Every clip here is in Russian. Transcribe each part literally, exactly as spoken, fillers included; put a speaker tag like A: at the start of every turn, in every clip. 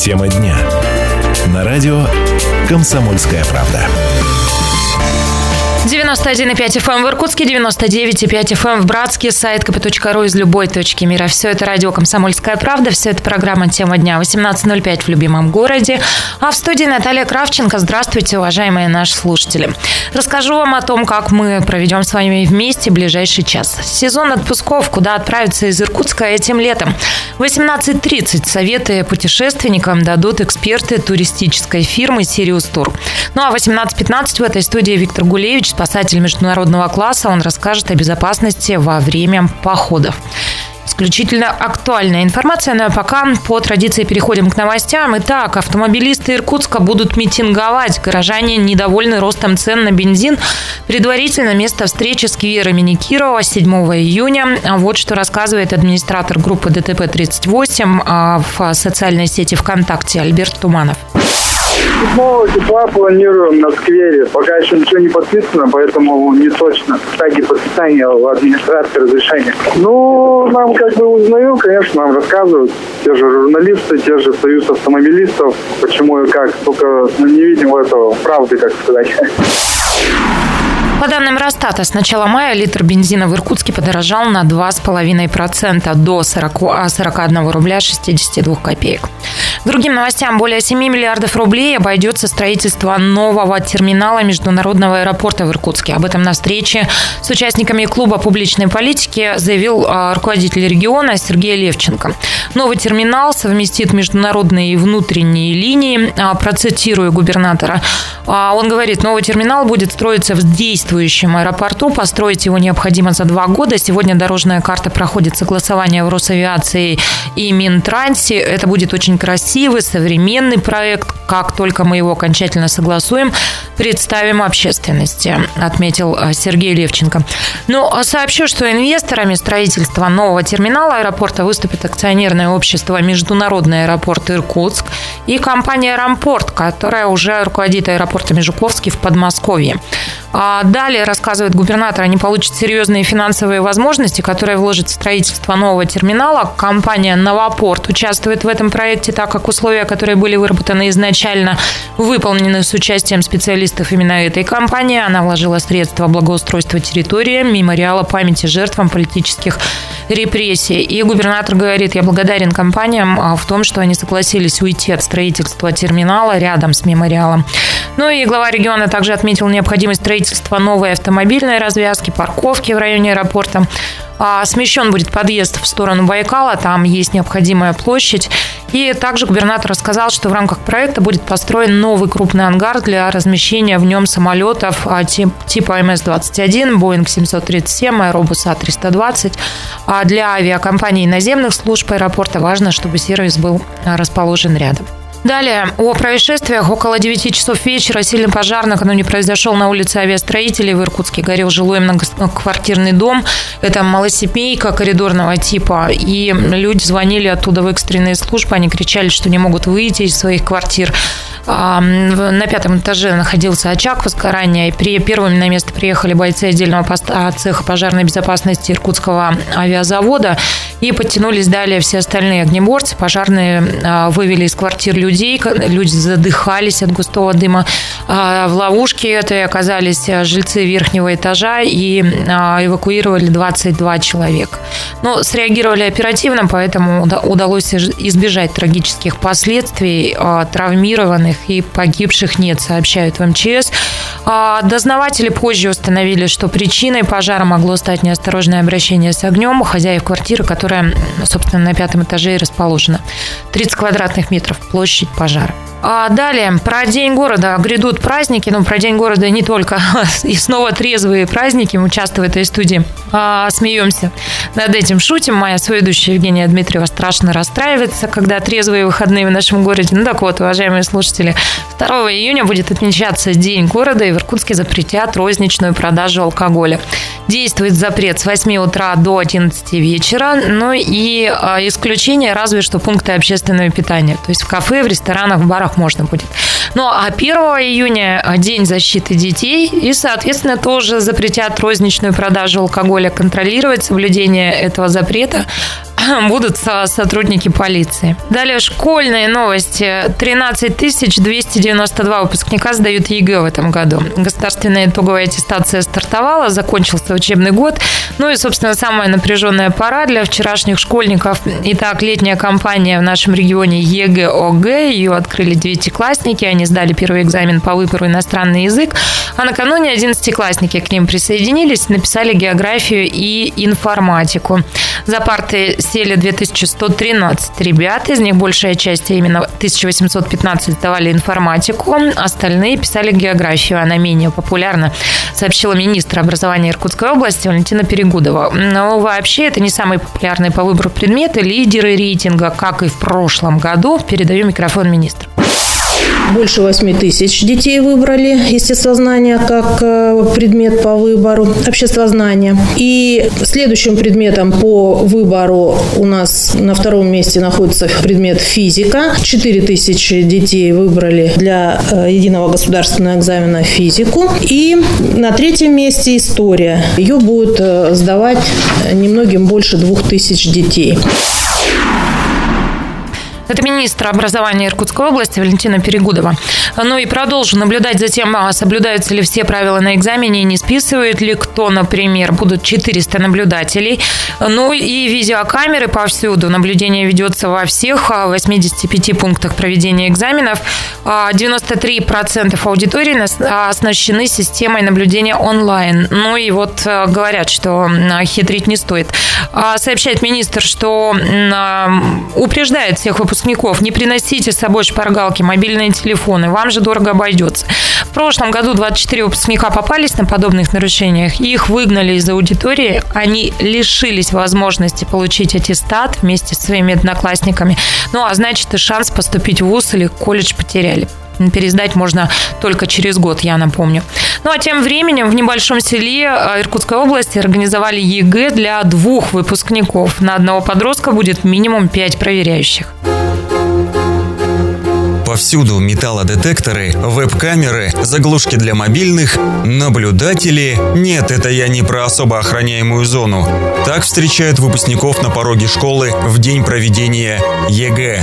A: Тема дня. На радио «Комсомольская правда».
B: девяносто один и пять эф эм в Иркутске, девяносто девять и пять эф эм в Братске, сайт ка пэ точка ру из любой точки мира. Все это радио «Комсомольская правда», все это программа «Тема дня». восемнадцать ноль пять в любимом городе. А в студии Наталья Кравченко. Здравствуйте, уважаемые наши слушатели. Расскажу вам о том, как мы проведем с вами вместе ближайший час. Сезон отпусков, куда отправиться из Иркутска этим летом. В восемнадцать тридцать советы путешественникам дадут эксперты туристической фирмы «Сириус Тур». Ну а в восемнадцать пятнадцать в этой студии Виктор Гулевич, спасатель международного класса. Он расскажет о безопасности во время походов. Исключительно актуальная информация, но пока по традиции переходим к новостям. Итак, автомобилисты Иркутска будут митинговать. Горожане недовольны ростом цен на бензин. Предварительно место встречи сквер имени Кирова седьмого июня. Вот что рассказывает администратор группы дэ тэ пэ тридцать восемь в социальной сети ВКонтакте Альберт Туманов.
C: седьмого числа планируем на сквере. Пока еще ничего не подписано, поэтому не точно. Таги подписания в администрации разрешения. Ну, нам как бы узнаю, конечно, нам рассказывают. Те же журналисты, те же союз автомобилистов. Почему и как. Только мы не видим этого правды, как сказать.
B: По данным Росстата, с начала мая литр бензина в Иркутске подорожал на два с половиной процента до сорок один рубля шестьдесят два копеек. К другим новостям, более семь миллиардов рублей обойдется строительство нового терминала международного аэропорта в Иркутске. Об этом на встрече с участниками клуба публичной политики заявил руководитель региона Сергей Левченко. Новый терминал совместит международные и внутренние линии. Процитирую губернатора. Он говорит, новый терминал будет строиться в действующем аэропорту. Построить его необходимо за два года. Сегодня дорожная карта проходит согласование в Росавиации и Минтрансе. Это будет очень красивый, современный проект. Как только мы его окончательно согласуем, представим общественности, отметил Сергей Левченко. Ну, сообщу, что инвесторами строительства нового терминала аэропорта выступит акционерное общество «Международный аэропорт Иркутск» и компания «Рампорт», которая уже руководит аэропортами Жуковский в Подмосковье. А далее, рассказывает губернатор, они получат серьезные финансовые возможности, которые вложат в строительство нового терминала. Компания «Новопорт» участвует в этом проекте, так как условия, которые были выработаны изначально, выполнены с участием специалистов именно этой компании. Она вложила средства в благоустройство территории, мемориала памяти жертвам политических репрессий. И губернатор говорит, я благодарен компаниям в том, что они согласились уйти от строительства терминала рядом с мемориалом. Ну и глава региона также отметил необходимость строительства новой автомобильной развязки, парковки в районе аэропорта. А смещен будет подъезд в сторону Байкала, там есть необходимая площадь. И также губернатор рассказал, что в рамках проекта будет построен новый крупный ангар для размещения в нем самолетов типа эм эс двадцать один, Боинг семьсот тридцать семь, Аэробус А триста двадцать. А для авиакомпаний наземных служб аэропорта важно, чтобы сервис был расположен рядом. Далее, о происшествиях. Около девяти часов вечера сильный пожар накануне произошел на улице Авиастроителей в Иркутске. Горел жилой многоквартирный дом. Это малосемейка коридорного типа. И люди звонили оттуда в экстренные службы. Они кричали, что не могут выйти из своих квартир. На пятом этаже находился очаг возгорания. И при первыми на место приехали бойцы отдельного поста цеха пожарной безопасности Иркутского авиазавода. И подтянулись далее все остальные огнеборцы. Пожарные вывели из квартир людей. Люди задыхались от густого дыма. В ловушке этой оказались жильцы верхнего этажа и эвакуировали двадцать два человека. Но среагировали оперативно, поэтому удалось избежать трагических последствий. Травмированных и погибших нет, сообщают в эм че эс. Дознаватели позже установили, что причиной пожара могло стать неосторожное обращение с огнем у хозяев квартиры, которая, собственно, на пятом этаже и расположена. тридцать квадратных метров площадь пожара. А далее, про День города. Грядут праздники, но про День города не только. И снова трезвые праздники. Мы часто в этой студии а, смеемся над этим, шутим. Моя соведущая Евгения Дмитриева страшно расстраивается, когда трезвые выходные в нашем городе. Ну так вот, уважаемые слушатели, второго июня будет отмечаться День города, и в Иркутске запретят розничную продажу алкоголя. Действует запрет с восьми утра до одиннадцати вечера. Ну и а, исключение разве что пункты общественного питания. То есть в кафе, в ресторанах, в барах можно будет. Ну, а первого июня День защиты детей, и, соответственно, тоже запретят розничную продажу алкоголя. Контролировать соблюдение этого запрета будут сотрудники полиции. Далее школьные новости. тринадцать тысяч двести девяносто два выпускника сдают ЕГЭ в этом году. Государственная итоговая аттестация стартовала, закончился учебный год. Ну и, собственно, самая напряженная пора для вчерашних школьников. Итак, летняя кампания в нашем регионе ЕГЭ-ОГЭ. Ее открыли девятиклассники. Они сдали первый экзамен по выбору иностранный язык. А накануне одиннадцатиклассники к ним присоединились, написали географию и информатику. За парты сели две тысячи сто тринадцать ребят. Из них большая часть, а именно тысяча восемьсот пятнадцать, сдавали информатику. Остальные писали географию. Она менее популярна, сообщила министр образования Иркутской области Валентина Перегудова. Но вообще это не самый популярный по выбору предметы. Лидеры рейтинга, как и в прошлом году. Передаю микрофон министру.
D: Больше восьми тысяч детей выбрали естествознание как предмет по выбору, обществознание. И следующим предметом по выбору у нас на втором месте находится предмет физика. четыре тысячи детей выбрали для единого государственного экзамена физику. И на третьем месте история. Ее будут сдавать немногим больше двух тысяч детей.
B: Это министр образования Иркутской области Валентина Перегудова. Ну и продолжу наблюдать за тем, соблюдаются ли все правила на экзамене, не списывает ли кто, например. Будут четыреста наблюдателей. Ну и видеокамеры повсюду. Наблюдение ведется во всех восьмидесяти пяти пунктах проведения экзаменов. девяносто три процента аудитории оснащены системой наблюдения онлайн. Ну и вот говорят, что хитрить не стоит. Сообщает министр, что упреждает всех выпускников: не приносите с собой шпаргалки, мобильные телефоны, вам же дорого обойдется. В прошлом году двадцать четыре выпускника попались на подобных нарушениях, их выгнали из аудитории, они лишились возможности получить аттестат вместе со своими одноклассниками, ну а значит и шанс поступить в вуз или колледж потеряли. Пересдать можно только через год, я напомню. Ну а тем временем в небольшом селе Иркутской области организовали ЕГЭ для двух выпускников. На одного подростка будет минимум пять проверяющих.
E: Повсюду металлодетекторы, веб-камеры, заглушки для мобильных, наблюдатели. Нет, это я не про особо охраняемую зону. Так встречают выпускников на пороге школы в день проведения ЕГЭ.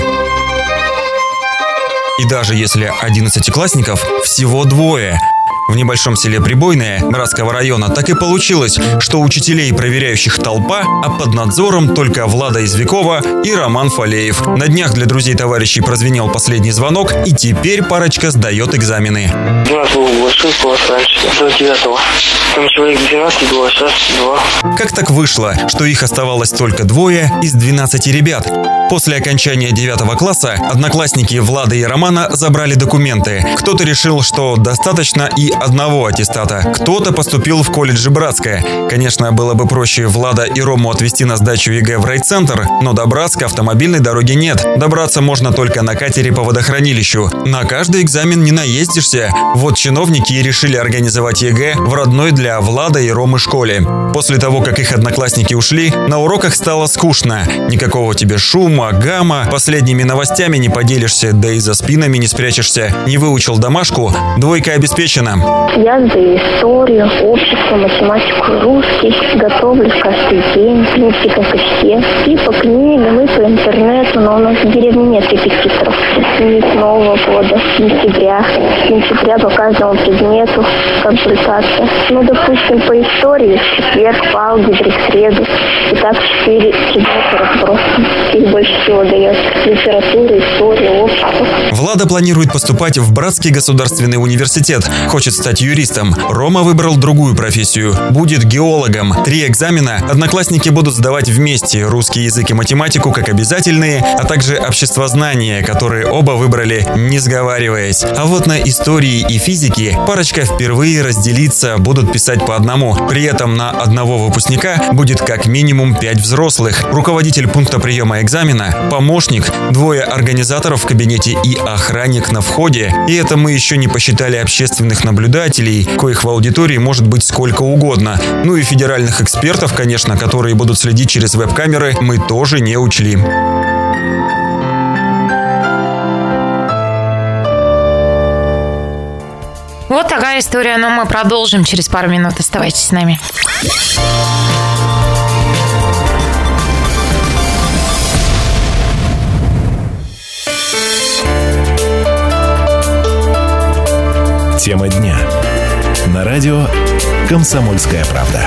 E: И даже если одиннадцатиклассников всего двое. В небольшом селе Прибойное Братского района так и получилось, что учителей и проверяющих толпа, а под надзором только Влада Извекова и Роман Фалеев. На днях для друзей товарищей прозвенел последний звонок, и теперь парочка сдает экзамены.
F: У нас был большой класс раньше, до девятого. Там человек двенадцать было, сейчас два.
E: Как так вышло, что их оставалось только двое из двенадцати ребят? После окончания девятого класса одноклассники Влада и Романа забрали документы. Кто-то решил, что достаточно и одного аттестата. Кто-то поступил в колледж Братское. Конечно, было бы проще Влада и Рому отвезти на сдачу ЕГЭ в райцентр, но до Братска автомобильной дороги нет. Добраться можно только на катере по водохранилищу. На каждый экзамен не наездишься. Вот чиновники и решили организовать ЕГЭ в родной для Влада и Ромы школе. После того, как их одноклассники ушли, на уроках стало скучно. Никакого тебе шума, гамма, последними новостями не поделишься, да и за спинами не спрячешься. Не выучил домашку, двойка обеспечена.
G: Я сдаю историю, общество, математику, русский. Готовлюсь каждый день, в принципе, как и все. И по книгам, и по интернету, но у нас в деревне нет репетиторов. С Нового года, с сентября. С сентября по каждому предмету консультация. Ну, допустим, по истории в четверг, по алгебре в среду. И так четыре предмета разброса. Их больше всего дает литература, история, общество.
E: Влада планирует поступать в Братский государственный университет. Хочет стать юристом. Рома выбрал другую профессию. Будет геологом. Три экзамена одноклассники будут сдавать вместе. Русский язык и математику как обязательные, а также обществознание, которые оба выбрали, не сговариваясь. А вот на истории и физике парочка впервые разделится, будут писать по одному. При этом на одного выпускника будет как минимум пять взрослых. Руководитель пункта приема экзамена, помощник, двое организаторов в кабинете и охранник на входе. И это мы еще не посчитали общественных наблюдателей, коих в аудитории может быть сколько угодно. Ну и федеральных экспертов, конечно, которые будут следить через веб-камеры, мы тоже не учли.
B: Вот такая история, но мы продолжим через пару минут. Оставайтесь с нами.
A: Тема дня. На радио «Комсомольская правда».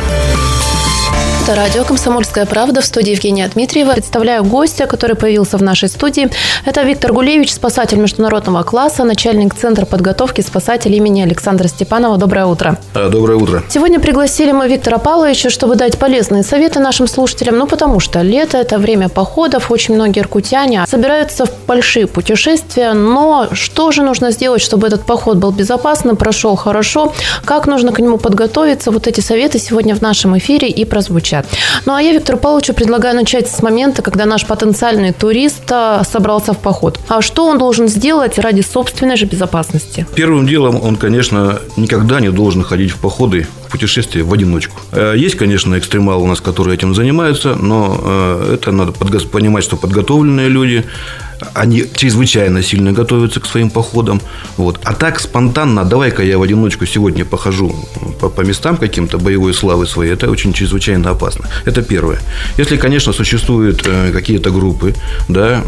H: Это радио «Комсомольская правда», в студии Евгения Дмитриева. Представляю гостя, который появился в нашей студии. Это Виктор Гулевич, спасатель международного класса, начальник Центра подготовки спасателей имени Александра Степанова. Доброе утро.
I: Доброе утро.
H: Сегодня пригласили мы Виктора Павловича, чтобы дать полезные советы нашим слушателям. Ну, потому что лето – это время походов. Очень многие иркутяне собираются в большие путешествия. Но что же нужно сделать, чтобы этот поход был безопасным, прошел хорошо? Как нужно к нему подготовиться? Вот эти советы сегодня в нашем эфире и прозвучат. Ну, а я Виктору Павловичу предлагаю начать с момента, когда наш потенциальный турист собрался в поход. А что он должен сделать ради собственной же безопасности?
I: Первым делом он, конечно, никогда не должен ходить в походы, в путешествия в одиночку. Есть, конечно, экстремалы у нас, которые этим занимаются, но это надо понимать, что подготовленные люди, они чрезвычайно сильно готовятся к своим походам. Вот. А так спонтанно, давай-ка я в одиночку сегодня похожу по, по местам каким-то боевой славы своей, это очень чрезвычайно опасно. Это первое. Если, конечно, существуют какие-то группы, да,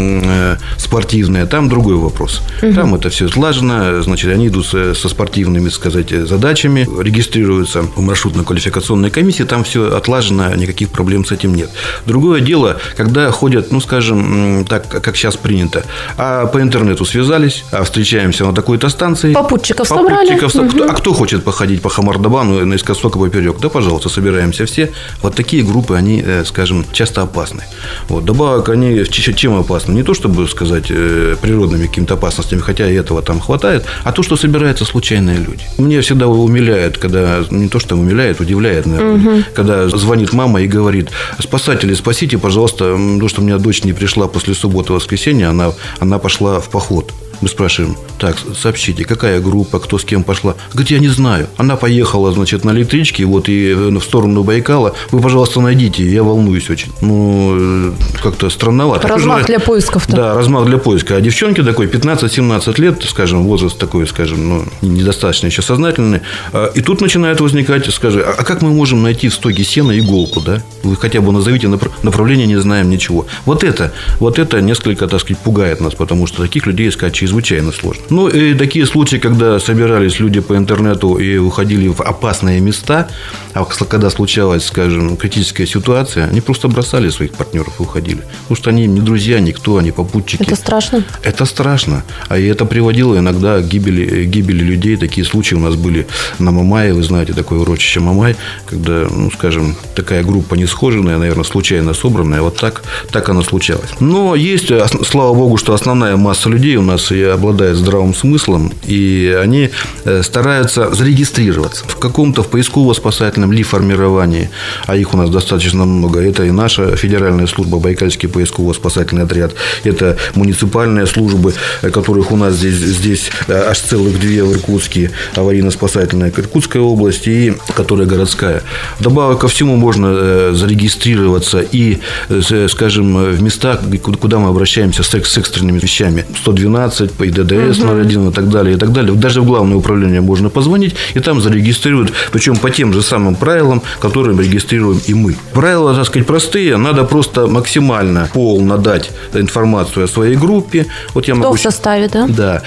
I: спортивные, там другой вопрос. Угу. Там это все слажено, значит, они идут со спортивными, сказать, задачами, регистрируются в маршрутно-квалификационной комиссии, там все отлажено, никаких проблем с этим нет. Другое дело, когда ходят, ну, скажем, так, как сейчас принято, а по интернету связались, а встречаемся на такой-то станции.
H: Попутчиков,
I: Попутчиков
H: собрали.
I: Кто, а кто хочет походить по Хамардабану наискосок и поперек? Да, пожалуйста, собираемся все. Вот такие группы, они, скажем, часто опасны. Вот. Добавок, они чем опасны? Не то, чтобы сказать природными какими-то опасностями, хотя и этого там хватает, а то, что собираются случайные люди. Мне всегда умиляет, когда, не то, что умиляет, удивляет, наверное, угу. когда звонит мама и говорит: спасатели, спасите, пожалуйста, потому что у меня дочь не пришла после субботы, воскресенье, она, она пошла в поход. Мы спрашиваем: так, сообщите, какая группа, кто с кем пошла? Говорит: я не знаю. Она поехала, значит, на электричке, вот, и в сторону Байкала. Вы, пожалуйста, найдите, я волнуюсь очень. Ну, как-то странновато.
H: Размах для поисков-то.
I: Да, размах для поиска. А девчонки такой, пятнадцать-семнадцать лет, скажем, возраст такой, скажем, ну, недостаточно еще сознательный. И тут начинает возникать, скажи, а как мы можем найти в стоге сена иголку, да? Вы хотя бы назовите направление, не знаем ничего. Вот это, вот это несколько, так сказать, пугает нас, потому что таких людей искать через чрезвычайно сложно. Ну, и такие случаи, когда собирались люди по интернету и уходили в опасные места, а когда случалась, скажем, критическая ситуация, они просто бросали своих партнеров и уходили. Потому что они им не друзья, никто, они попутчики.
H: Это страшно?
I: Это страшно. А и это приводило иногда к гибели, гибели людей. Такие случаи у нас были на Мамае. Вы знаете, такое урочище Мамай, когда, ну, скажем, такая группа несхоженная, наверное, случайно собранная. Вот так, так оно случалось. Но есть, слава богу, что основная масса людей у нас и обладает здравым смыслом, и они стараются зарегистрироваться в каком-то в поисково-спасательном ли формировании, а их у нас достаточно много. Это и наша федеральная служба, Байкальский поисково-спасательный отряд, это муниципальные службы, которых у нас здесь, здесь аж целых две в Иркутске, аварийно-спасательная Иркутская область и которая городская. Вдобавок ко всему можно зарегистрироваться и, скажем, в местах, куда мы обращаемся с экстренными вещами. сто двенадцать, по и дэ дэ эс ноль один и так далее, и так далее. Даже в главное управление можно позвонить, и там зарегистрируют, причем по тем же самым правилам, которым регистрируем и мы. Правила, так сказать, простые. Надо просто максимально полно дать информацию о своей группе. Вот я
H: Кто
I: могу...
H: в составе, да?
I: Да.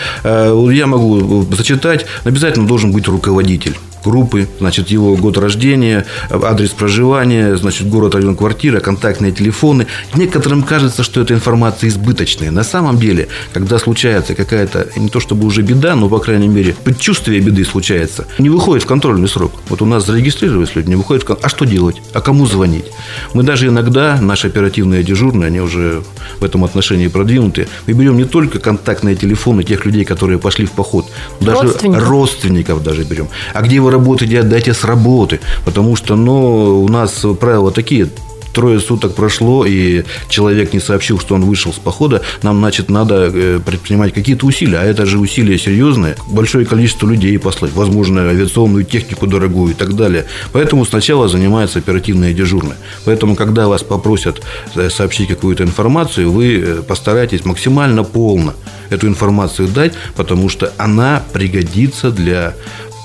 I: Я могу зачитать. Обязательно должен быть руководитель группы, значит, его год рождения, адрес проживания, значит, город, район, квартира, контактные телефоны. Некоторым кажется, что эта информация избыточная. На самом деле, когда случается какая-то, не то чтобы уже беда, но, по крайней мере, предчувствие беды случается, не выходит в контрольный срок. Вот у нас зарегистрировались люди, не выходит в контрольный. А что делать? А кому звонить? Мы даже иногда, наши оперативные дежурные, они уже в этом отношении продвинутые, мы берем не только контактные телефоны тех людей, которые пошли в поход, даже родственников, родственников даже берем. А где вы работаете, отдайте с работы. Потому что, ну, у нас правила такие: трое суток прошло, и человек не сообщил, что он вышел с похода, нам, значит, надо предпринимать какие-то усилия. А это же усилия серьезные. Большое количество людей послать, возможно, авиационную технику дорогую и так далее. Поэтому сначала занимаются оперативные дежурные. Поэтому, когда вас попросят сообщить какую-то информацию, вы постарайтесь максимально полно эту информацию дать, потому что она пригодится для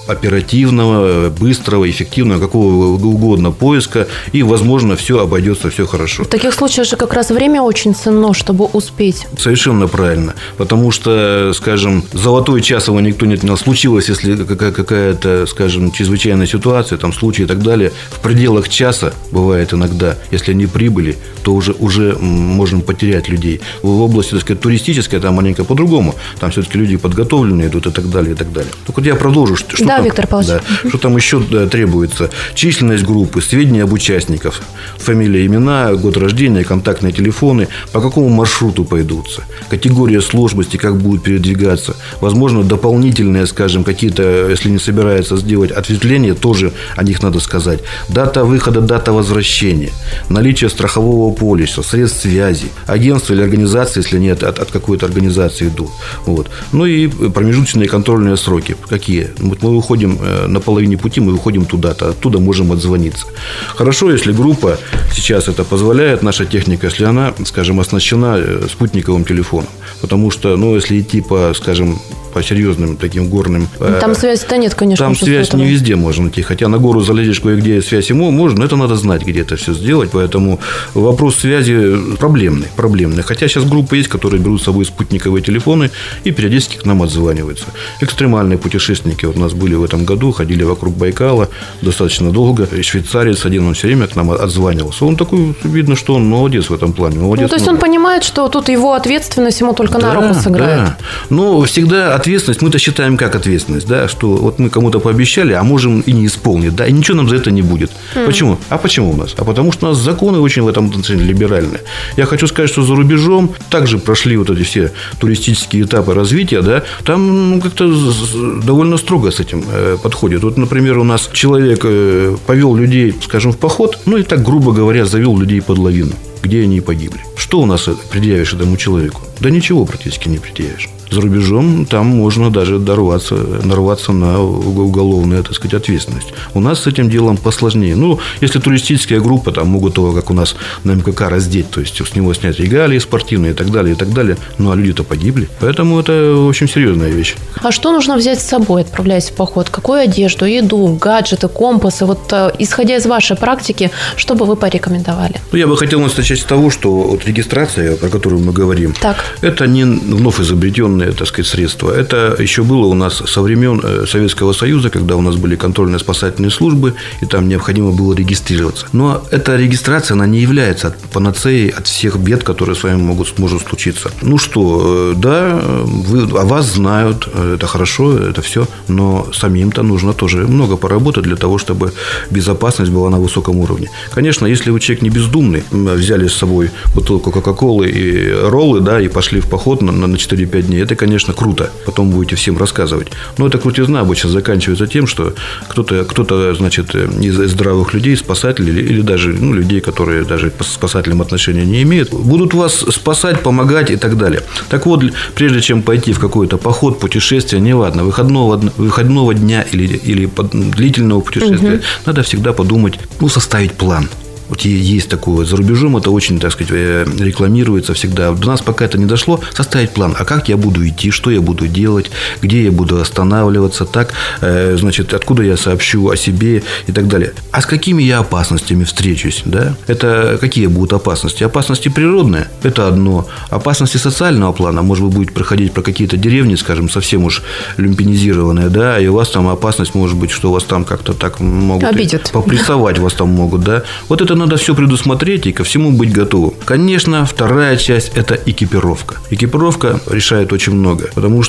I: оперативного, быстрого, эффективного, какого угодно поиска, и, возможно, все обойдется, все хорошо.
H: В таких случаях же как раз время очень ценно, чтобы успеть.
I: Совершенно правильно. Потому что, скажем, золотой час его никто не отнял. Случилось, если какая-то, скажем, чрезвычайная ситуация, там случай и так далее, в пределах часа, бывает иногда, если они прибыли, то уже, уже можем потерять людей. В области, так сказать, туристической там маленько по-другому. Там все-таки люди подготовленные идут и так далее, и так далее. Так вот я продолжу. Что
H: да,
I: там,
H: Виктор Павлович.
I: Да, угу. Что там еще да, требуется? Численность группы, сведения об участниках, фамилия, имена, год рождения, контактные телефоны, по какому маршруту пойдутся, категория сложности, как будут передвигаться. Возможно, дополнительные, скажем, какие-то, если не собирается сделать ответвления, тоже о них надо сказать. Дата выхода, дата возвращения, наличие страхового полиса, средств связи, агентства или организации, если они от, от, от какой-то организации идут. Вот. Ну и промежуточные контрольные сроки. Какие? Вот мы выходим на половине пути, мы выходим туда-то, оттуда можем отзвониться. Хорошо, если группа, сейчас это позволяет, наша техника, если она, скажем, оснащена спутниковым телефоном. Потому что, ну, если идти по, скажем, по серьезным таким горным...
H: Там связи-то нет, конечно.
I: Там связь не везде можно найти. Хотя на гору залезешь кое-где, связь ему можно, но это надо знать, где это все сделать. Поэтому вопрос связи проблемный, проблемный. Хотя сейчас группы есть, которые берут с собой спутниковые телефоны и периодически к нам отзваниваются. Экстремальные путешественники вот у нас были в этом году, ходили вокруг Байкала достаточно долго. Швейцарец один, он все время к нам отзванивался. Он такой, видно, что он молодец в этом плане. Молодец,
H: ну, то есть
I: молодец.
H: Он понимает, что тут его ответственность ему только
I: да,
H: на руку сыграет.
I: Да. Но всегда ответственность, мы-то считаем как ответственность, да, что вот мы кому-то пообещали, а можем и не исполнить, да, и ничего нам за это не будет. Mm. Почему? А почему у нас? А потому что у нас законы очень в этом отношении либеральные. Я хочу сказать, что за рубежом также прошли вот эти все туристические этапы развития, да, там ну, как-то довольно строго с этим э, подходит. Вот, например, у нас человек э, повел людей, скажем, в поход, ну и так, грубо говоря, завел людей под лавину, где они и погибли. Что у нас предъявишь этому человеку? Да ничего практически не предъявишь. За рубежом там можно даже дорваться, нарваться на уголовную, так сказать, ответственность. У нас с этим делом посложнее. Ну, если туристическая группа, там могут его, как у нас на эм ка ка, раздеть, то есть с него снять регалии спортивные и так далее, и так далее. Ну, а люди-то погибли. Поэтому это очень серьезная вещь.
H: А что нужно взять с собой, отправляясь в поход? Какую одежду, еду, гаджеты, компасы? Вот исходя из вашей практики, что бы вы порекомендовали?
I: Ну, я бы хотел начать с того, что вот регистрация, про которую мы говорим,
H: так.
I: это не вновь изобретенная, так сказать, средства. Это еще было у нас со времен Советского Союза, когда у нас были контрольно-спасательные службы, и там необходимо было регистрироваться. Но эта регистрация, она не является панацеей от всех бед, которые с вами могут, может случиться. Ну что, да, вы, о вас знают, это хорошо, это все, но самим-то нужно тоже много поработать для того, чтобы безопасность была на высоком уровне. Конечно, если вы человек не бездумный, взяли с собой бутылку Кока-Колы и роллы, да, и пошли в поход на, на четыре-пять дней, это, конечно, круто. Потом будете всем рассказывать. Но эта крутизна обычно заканчивается тем, что кто-то, кто-то значит, из здравых людей, спасателей или, или даже ну, людей, которые даже к спасателям отношения не имеют, будут вас спасать, помогать и так далее. Так вот, прежде чем пойти в какой-то поход, путешествие, неважно, выходного, выходного дня или, или длительного путешествия, угу. надо всегда подумать, ну, составить план. Вот есть такое вот. За рубежом это очень, так сказать, рекламируется всегда. До нас пока это не дошло. Составить план. А как я буду идти, что я буду делать, где я буду останавливаться, так, значит, откуда я сообщу о себе и так далее. А с какими я опасностями встречусь, да? Это какие будут опасности? Опасности природные – это одно. Опасности социального плана. Может быть, будет проходить про какие-то деревни, скажем, совсем уж люмпинизированные, да, и у вас там опасность может быть, что вас там как-то так могут
H: обидят.
I: Попрессовать вас там могут, да. Вот это надо все предусмотреть и ко всему быть готовым. Конечно, вторая часть – это экипировка. Экипировка решает очень много, потому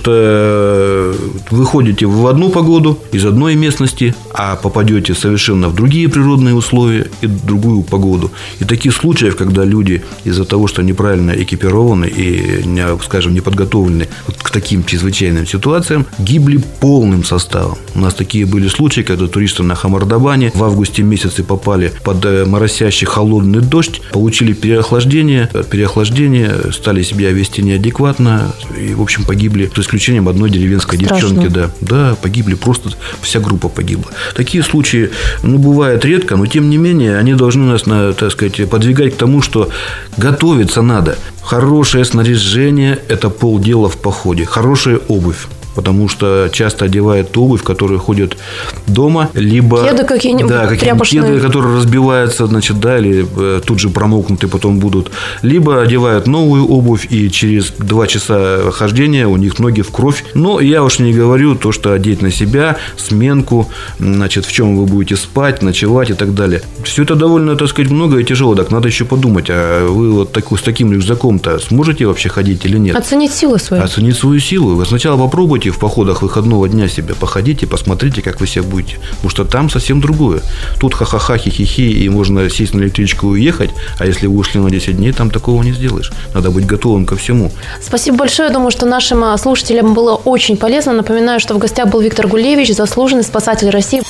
I: что вы ходите в одну погоду из одной местности, а попадете совершенно в другие природные условия и другую погоду. И таких случаев, когда люди из-за того, что неправильно экипированы и, скажем, не подготовлены к таким чрезвычайным ситуациям, гибли полным составом. У нас такие были случаи, когда туристы на Хамардабане в августе месяце попали под моросящий холодный дождь, получили переохлаждение, переохлаждение, стали себя вести неадекватно и, в общем, погибли, за исключением одной деревенской Страшно. девчонки. Да, да, погибли, просто вся группа погибла. Такие случаи, ну, бывают редко, но, тем не менее, они должны нас, так сказать, подвигать к тому, что готовиться надо. Хорошее снаряжение – это полдела в походе. Хорошая обувь. потому что часто одевают ту обувь, которая ходит дома, либо
H: кеды какие-нибудь,
I: да, какие-нибудь кеды, которые разбиваются, значит, да, или тут же промокнуты потом будут, либо одевают новую обувь, и через два часа хождения у них ноги в кровь. Но я уж не говорю то, что одеть на себя, сменку, значит, в чем вы будете спать, ночевать и так далее. Все это довольно, так сказать, много и тяжело. Так надо еще подумать, а вы вот такой, с таким рюкзаком-то сможете вообще ходить или нет?
H: Оценить силы свои.
I: Оценить свою силу. Вы сначала попробуйте в походах выходного дня себя, походите, посмотрите, как вы себя будете. Потому что там совсем другое. Тут ха-ха-ха, хи-хи-хи, и можно сесть на электричку и уехать, а если вы ушли на десять дней, там такого не сделаешь. Надо быть готовым ко всему.
H: Спасибо большое. Я думаю, что нашим слушателям было очень полезно. Напоминаю, что в гостях был Виктор Гулевич, заслуженный спасатель России.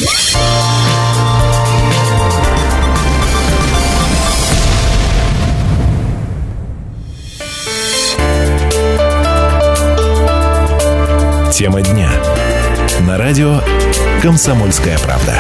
A: Тема дня. На радио «Комсомольская правда».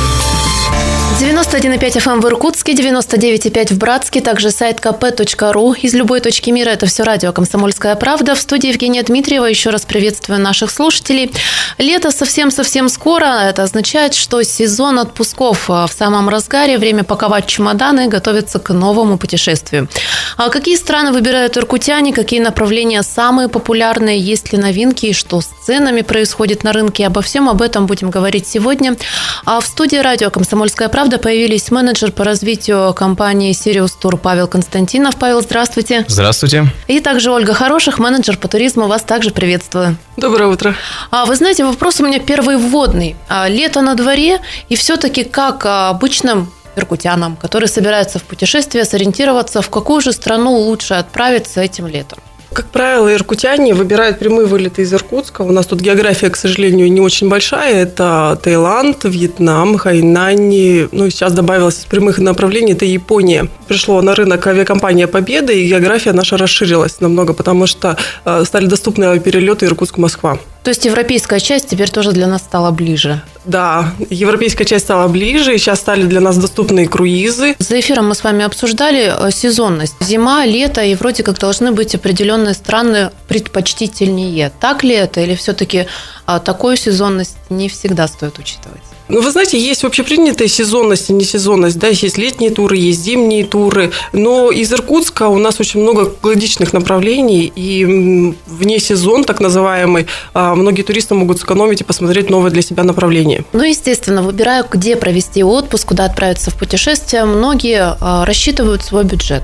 H: девяносто один и пять эф эм в Иркутске, девяносто девять и пять в Братске, также сайт ка пэ точка ру. Из любой точки мира это все радио «Комсомольская правда». В студии Евгения Дмитриева. Еще раз приветствую наших слушателей. Лето совсем-совсем скоро. Это означает, что сезон отпусков в самом разгаре. Время паковать чемоданы и готовиться к новому путешествию. А какие страны выбирают иркутяне? Какие направления самые популярные? Есть ли новинки? И что с ценами происходит на рынке? Обо всем об этом будем говорить сегодня. А в студии радио «Комсомольская правда» появились менеджер по развитию компании «Сириус Тур» Павел Константинов. Павел, здравствуйте.
J: Здравствуйте.
H: И также Ольга Хороших, менеджер по туризму. Вас также приветствую.
K: Доброе утро.
H: А вы знаете, вопрос у меня первый вводный. Лето на дворе, и все-таки как обычным иркутянам, которые собираются в путешествие, сориентироваться, в какую же страну лучше отправиться этим летом?
K: Как правило, иркутяне выбирают прямые вылеты из Иркутска. У нас тут география, к сожалению, не очень большая. Это Таиланд, Вьетнам, Хайнань. Ну, сейчас добавилось из прямых направлений, это Япония. Пришло на рынок авиакомпания «Победа», и география наша расширилась намного, потому что стали доступны перелеты Иркутск-Москва.
H: То есть европейская часть теперь тоже для нас стала ближе?
K: Да, европейская часть стала ближе, и сейчас стали для нас доступны круизы.
H: За эфиром мы с вами обсуждали сезонность. Зима, лето, и вроде как должны быть определенные страны предпочтительнее. Так ли это, или все-таки такую сезонность не всегда стоит учитывать?
K: Ну, вы знаете, есть общепринятая сезонность и несезонность, да, есть летние туры, есть зимние туры, но из Иркутска у нас очень много кругоходичных направлений, и вне сезон, так называемый, многие туристы могут сэкономить и посмотреть новое для себя направление.
H: Ну, естественно, выбирая, где провести отпуск, куда отправиться в путешествие, многие рассчитывают свой бюджет.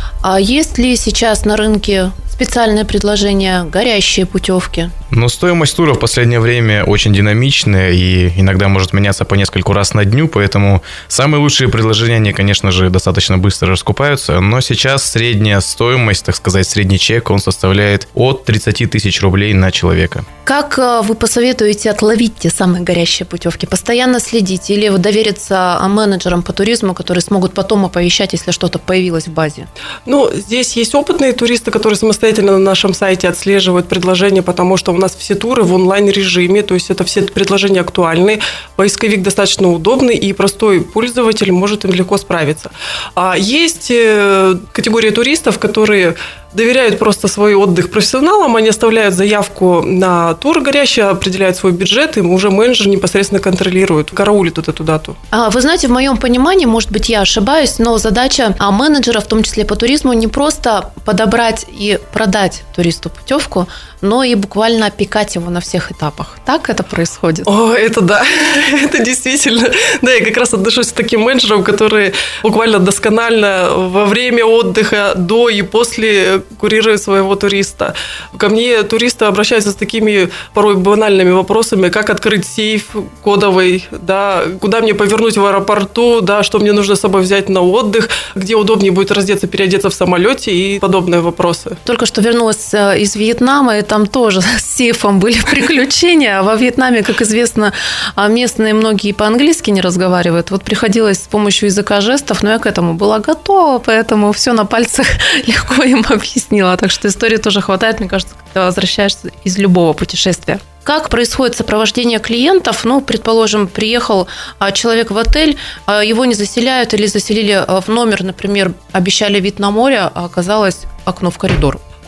H: А есть ли сейчас на рынке специальные предложения, горящие путевки?
J: Но стоимость тура в последнее время очень динамичная и иногда может меняться по нескольку раз на дню, поэтому самые лучшие предложения, они, конечно же, достаточно быстро раскупаются, но сейчас средняя стоимость, так сказать, средний чек, он составляет от тридцать тысяч рублей на человека.
H: Как вы посоветуете отловить те самые горящие путевки? Постоянно следить или довериться менеджерам по туризму, которые смогут потом оповещать, если что-то появилось в базе?
K: Ну, здесь есть опытные туристы, которые самостоятельно на нашем сайте отслеживают предложения, потому что у нас все туры в онлайн-режиме, то есть это все предложения актуальны, поисковик достаточно удобный, и простой пользователь может им легко справиться. А есть категория туристов, которые доверяют просто свой отдых профессионалам, они оставляют заявку на тур горящий, определяют свой бюджет, и уже менеджер непосредственно контролирует, караулит вот эту дату.
H: А, вы знаете, в моем понимании, может быть, я ошибаюсь, но задача менеджера, в том числе по туризму, не просто подобрать и продать туристу путевку, но и буквально опекать его на всех этапах. Так это происходит?
K: О, это да, это действительно. Да, я как раз отношусь к таким менеджерам, которые буквально досконально во время отдыха, до и после курируют своего туриста. Ко мне туристы обращаются с такими порой банальными вопросами, как открыть сейф кодовый, да, куда мне повернуть в аэропорту, да, что мне нужно с собой взять на отдых, где удобнее будет раздеться, переодеться в самолете и подобные вопросы.
H: Только что вернулась из Вьетнама, и там тоже с сейфом были приключения. Во Вьетнаме, как известно, местные многие по-английски не разговаривают. Вот приходилось с помощью языка жестов, но я к этому была готова, поэтому все на пальцах легко им объяснила. Так что истории тоже хватает, мне кажется, когда возвращаешься из любого путешествия. Как происходит сопровождение клиентов? Ну, предположим, приехал человек в отель, его не заселяют или заселили в номер, например, обещали вид на море, а оказалось окно в коридор.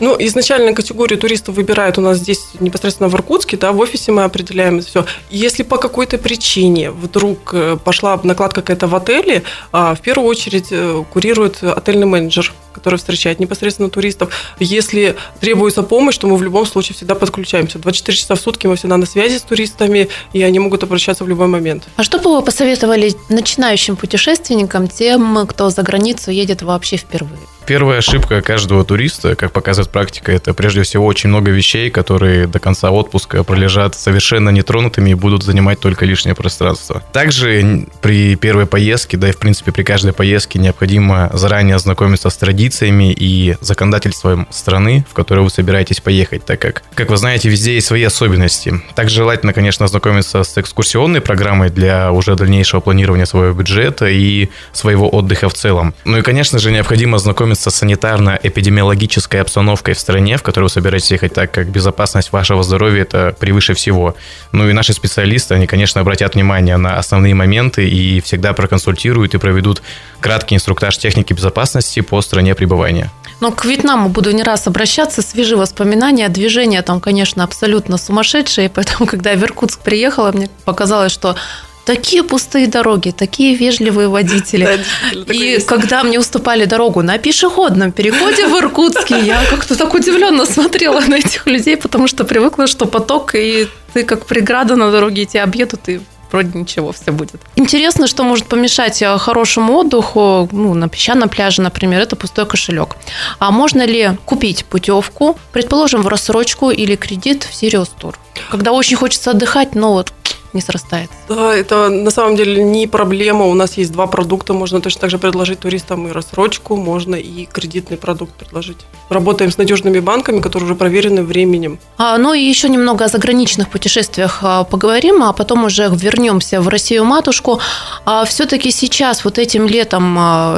K: Ну, изначально категорию туристов выбирают у нас здесь непосредственно в Иркутске, да, в офисе мы определяем это все. Если по какой-то причине вдруг пошла накладка какая-то в отеле, в первую очередь курирует отельный менеджер, который встречает непосредственно туристов. Если требуется помощь, то мы в любом случае всегда подключаемся. двадцать четыре часа в сутки мы всегда на связи с туристами, и они могут обращаться в любой момент.
H: А что бы вы посоветовали начинающим путешественникам, тем, кто за границу едет вообще впервые?
J: Первая ошибка каждого туриста, как показывает практика, это прежде всего очень много вещей, которые до конца отпуска пролежат совершенно нетронутыми и будут занимать только лишнее пространство. Также при первой поездке, да и в принципе при каждой поездке необходимо заранее ознакомиться с традициями и законодательством страны, в которую вы собираетесь поехать, так как, как вы знаете, везде есть свои особенности. Также желательно, конечно, ознакомиться с экскурсионной программой для уже дальнейшего планирования своего бюджета и своего отдыха в целом. Ну и, конечно же, необходимо ознакомиться с санитарно-эпидемиологической обстановкой в стране, в которую вы собираетесь ехать, так как безопасность вашего здоровья – это превыше всего. Ну и наши специалисты, они, конечно, обратят внимание на основные моменты и всегда проконсультируют и проведут краткий инструктаж техники безопасности по стране пребывания.
H: Но к Вьетнаму буду не раз обращаться, свежие воспоминания, движения там, конечно, абсолютно сумасшедшие, поэтому, когда я в Иркутск приехала, мне показалось, что такие пустые дороги, такие вежливые водители. Да, и когда мне уступали дорогу на пешеходном переходе в Иркутске, я как-то так удивленно смотрела на этих людей, потому что привыкла, что поток, и ты как преграда на дороге, и тебя объедут, и вроде ничего, все будет. Интересно, что может помешать хорошему отдыху, ну, на песчаном пляже, например, это пустой кошелек. А можно ли купить путевку, предположим, в рассрочку или кредит в Sirius Tour? Когда очень хочется отдыхать, но вот не срастается.
K: Да, это на самом деле не проблема. У нас есть два продукта. Можно точно так же предложить туристам и рассрочку, можно и кредитный продукт предложить. Работаем с надежными банками, которые уже проверены временем.
H: А, ну и еще немного о заграничных путешествиях поговорим, а потом уже вернемся в Россию-матушку. А все-таки сейчас, вот этим летом,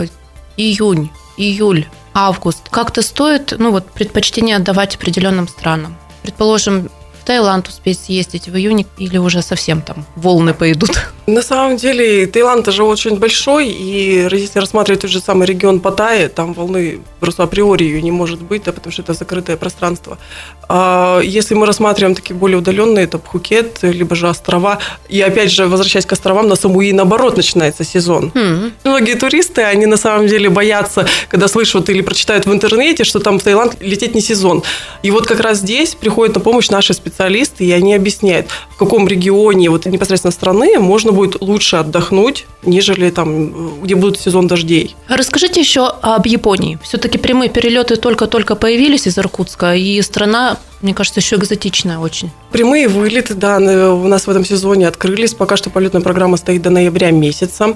H: июнь, июль, август, как-то стоит, ну вот, предпочтение отдавать определенным странам? Предположим, в Таиланд успеть съездить в июне или уже совсем там волны пойдут?
K: На самом деле Таиланд же очень большой, и если рассматривать тот же самый регион Паттайи, там волны просто априори ее не может быть, да, потому что это закрытое пространство. А если мы рассматриваем такие более удаленные, это Пхукет, либо же острова, и опять же, возвращаясь к островам, на Самуи наоборот начинается сезон. Mm-hmm. Многие туристы, они на самом деле боятся, когда слышат или прочитают в интернете, что там в Таиланд лететь не сезон. И вот как раз здесь приходят на помощь наши специалисты, и они объясняют, в каком регионе вот непосредственно страны можно будет лучше отдохнуть, нежели там, где будет сезон дождей.
H: Расскажите еще об Японии. Все-таки прямые перелеты только-только появились из Иркутска, и страна, мне кажется, еще экзотичная очень.
K: Прямые вылеты, да, у нас в этом сезоне открылись. Пока что полетная программа стоит до ноября месяца.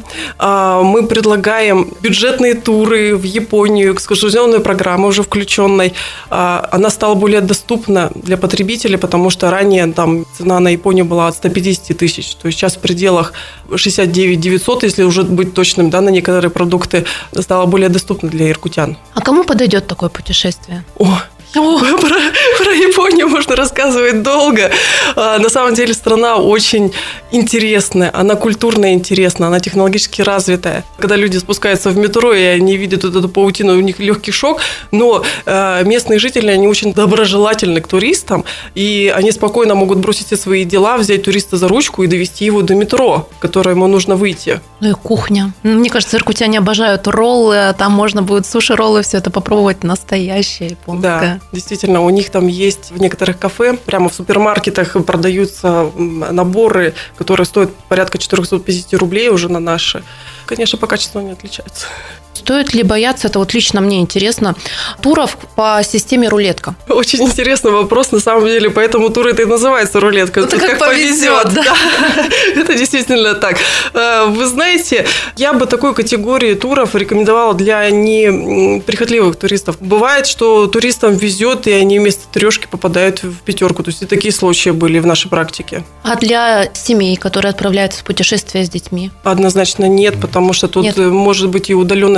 K: Мы предлагаем бюджетные туры в Японию, экскурсионную программу уже включенной. Она стала более доступна для потребителей, потому что ранее там цена на Японию была от ста пятидесяти тысяч. То есть сейчас в пределах шестьдесят девять тысяч девятьсот, если уже быть точным, да, на некоторые продукты, стало более доступно для иркутян.
H: А кому подойдет такое путешествие?
K: О, О, про, про Японию можно рассказывать долго. А, на самом деле страна очень интересная, она культурно интересная, она технологически развитая. Когда люди спускаются в метро, и они видят вот эту паутину, у них легкий шок, но а, местные жители, они очень доброжелательны к туристам, и они спокойно могут бросить все свои дела, взять туриста за ручку и довести его до метро, к которому ему нужно выйти.
H: Ну и кухня. Мне кажется, иркутяне обожают роллы, там можно будет суши-роллы, все это попробовать настоящее японское.
K: Да. Действительно, у них там есть в некоторых кафе, прямо в супермаркетах продаются наборы, которые стоят порядка четыреста пятьдесят рублей уже на наши. Конечно, по качеству они отличаются.
H: Стоит ли бояться, это вот лично мне интересно, туров по системе рулетка?
K: Очень интересный вопрос, на самом деле, поэтому тур это и называется рулетка.
H: Это как, как повезет, повезет да?
K: да. Это действительно так. Вы знаете, я бы такой категории туров рекомендовала для неприхотливых туристов. Бывает, что туристам везет, и они вместо трешки попадают в пятерку. То есть и такие случаи были в нашей практике.
H: А для семей, которые отправляются в путешествие с детьми?
K: Однозначно нет, потому что тут нет. может быть и удаленность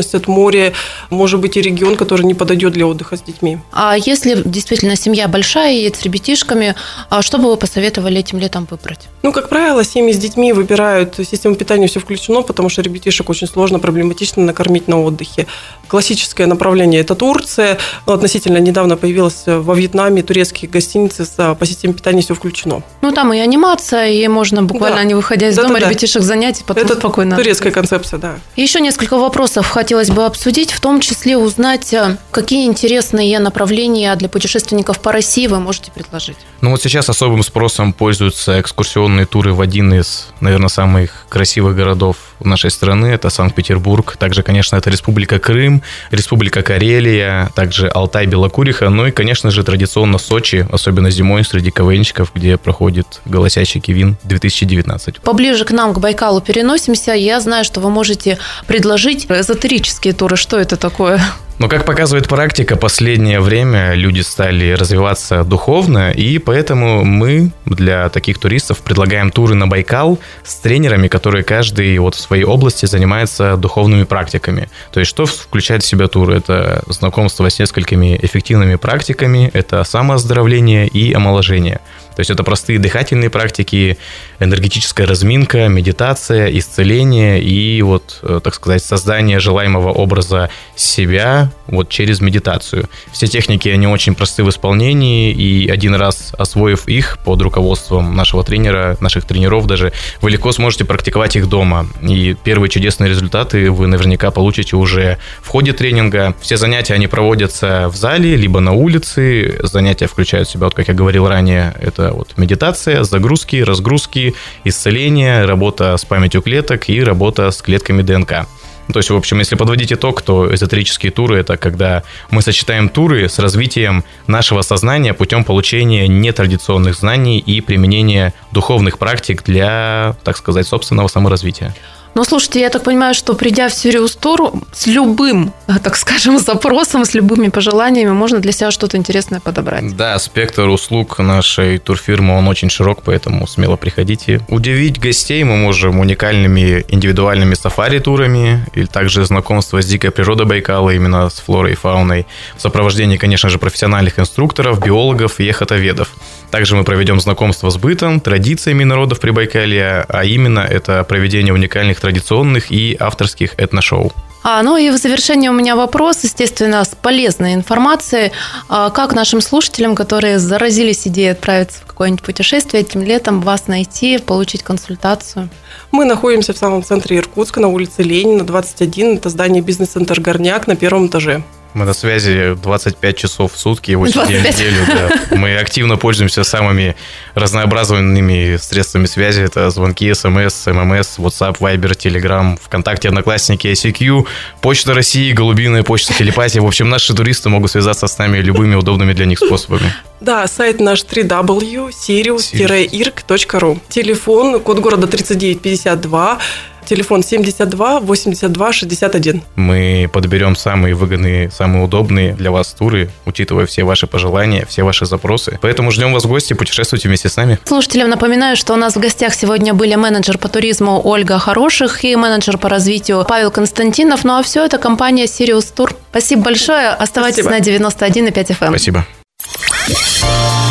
K: зависимости от моря, может быть и регион, который не подойдет для отдыха с детьми.
H: А если действительно семья большая, едет с ребятишками, что бы вы посоветовали этим летом выбрать?
K: Ну, как правило, семьи с детьми выбирают систему питания «Все включено», потому что ребятишек очень сложно, проблематично накормить на отдыхе. Классическое направление – это Турция. Но относительно недавно появилась во Вьетнаме турецкие гостиницы по системе питания «Все включено».
H: Ну, там и анимация, и можно буквально, да. не выходя из
K: да,
H: дома,
K: да,
H: ребятишек занять, и потом
K: это
H: спокойно.
K: Турецкая концепция, да.
H: Еще несколько вопросов хотелось бы обсудить, в том числе узнать, какие интересные направления для путешественников по России вы можете предложить.
J: Ну, вот сейчас особым спросом пользуются экскурсионные туры в один из, наверное, самых красивых городов нашей страны. Это Санкт-Петербург. Также, конечно, это Республика Крым, Республика Карелия, также Алтай, Белокуриха. Ну и, конечно же, традиционно Сочи, особенно зимой среди КВНщиков, где проходит «Голосящий Кивин» две тысячи девятнадцать.
H: Поближе к нам, к Байкалу, переносимся. Я знаю, что вы можете предложить эзотерические туры. Что это такое?
J: Но, как показывает практика, последнее время люди стали развиваться духовно, и поэтому мы для таких туристов предлагаем туры на Байкал с тренерами, которые каждый вот в своей области занимается духовными практиками. То есть, что включает в себя тур? Это знакомство с несколькими эффективными практиками, это самооздоровление и омоложение. То есть это простые дыхательные практики, энергетическая разминка, медитация, исцеление и вот, так сказать, создание желаемого образа себя вот через медитацию. Все техники, они очень просты в исполнении, и один раз освоив их под руководством нашего тренера, наших тренеров даже, вы легко сможете практиковать их дома. И первые чудесные результаты вы наверняка получите уже в ходе тренинга. Все занятия, они проводятся в зале, либо на улице. Занятия включают в себя, вот как я говорил ранее, это вот медитация, загрузки, разгрузки, исцеление, работа с памятью клеток и работа с клетками ДНК. То есть, в общем, если подводить итог, то эзотерические туры – это когда мы сочетаем туры с развитием нашего сознания путем получения нетрадиционных знаний и применения духовных практик для, так сказать, собственного саморазвития.
H: Ну, слушайте, я так понимаю, что придя в Sirius Tour с любым, так скажем, запросом, с любыми пожеланиями, можно для себя что-то интересное подобрать.
J: Да, спектр услуг нашей турфирмы, он очень широк, поэтому смело приходите. Удивить гостей мы можем уникальными индивидуальными сафари-турами или также знакомство с дикой природой Байкала, именно с флорой и фауной, в сопровождении, конечно же, профессиональных инструкторов, биологов и эхотоведов. Также мы проведем знакомство с бытом, традициями народов Прибайкалья, а именно это проведение уникальных традиционных и авторских этношоу.
H: А, ну и в завершение у меня вопрос, естественно, с полезной информацией. А, как нашим слушателям, которые заразились идеей отправиться в какое-нибудь путешествие этим летом, вас найти, получить консультацию?
K: Мы находимся в самом центре Иркутска, на улице Ленина, двадцать один. Это здание бизнес-центр «Горняк» на первом этаже.
J: Мы на связи двадцать пять часов в сутки, восемь дней в неделю. Да. Мы активно пользуемся самыми разнообразными средствами связи. Это звонки, смс, ММС, WhatsApp, Viber, Telegram, ВКонтакте, Одноклассники, ай си кью, Почта России, голубиная почта, телепатия. В общем, наши туристы могут связаться с нами любыми удобными для них способами.
K: Да, сайт наш дабл ю дабл ю дабл ю точка сириус ирк точка ру. Телефон, код города тридцать девять пятьдесят два. Телефон семьдесят два восемьдесят два шестьдесят один.
J: Мы подберем самые выгодные, самые удобные для вас туры, учитывая все ваши пожелания, все ваши запросы. Поэтому ждем вас в гости, путешествуйте вместе с нами.
H: Слушателям напоминаю, что у нас в гостях сегодня были менеджер по туризму Ольга Хороших и менеджер по развитию Павел Константинов. Ну а все это компания Sirius Tour. Спасибо большое. Оставайтесь Спасибо. На девяносто один и пять эф эм.
J: Спасибо.